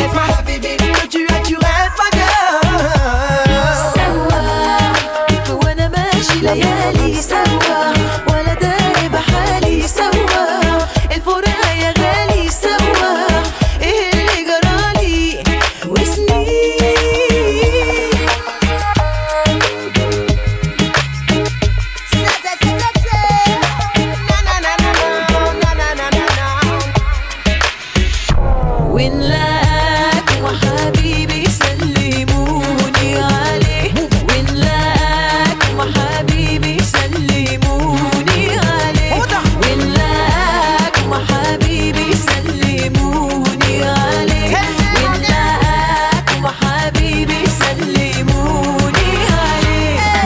ليالي سوا ولا داري بحالي سوا الفراق يا غالي سوا ايه اللي جرالي وسنين ونلاك وحبيبي سلموني عليه ونلاك وحبيبي سلموني عليه ونلاك وحبيبي سلموني عليه ونلاك وحبيبي سلموني عليه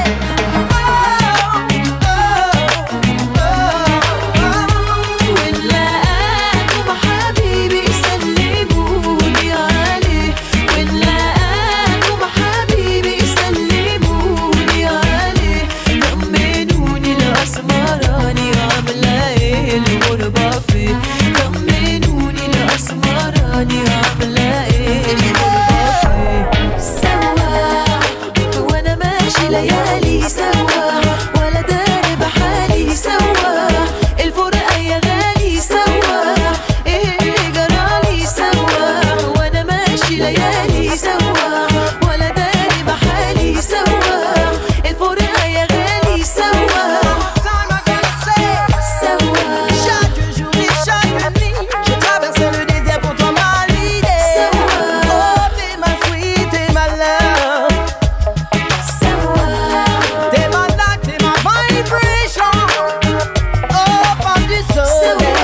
ونلاك وحبيبي سلموني عليه ونلاك وحبيبي سلموني عليه طمنوني الأسمراني عاملة ايه الغربة فين طمنوني الأسمراني عاملة ايه الغربة فين سوا وانا ماشي ليالي سوا ولا داري بحالي سوا الفراق يا غالي سوا ايه اللي جرالي سوا وانا ماشي ليالي سوا ولا داري بحالي سوا الفراق يا غالي سوا سوا Chaque jour et chaque nuit, je traverse le désert pour toi ma lady. Oh, t'es ma sweet, t'es ma love. سوا T'es ma life, t'es ma vibration. Oh, femme du soul.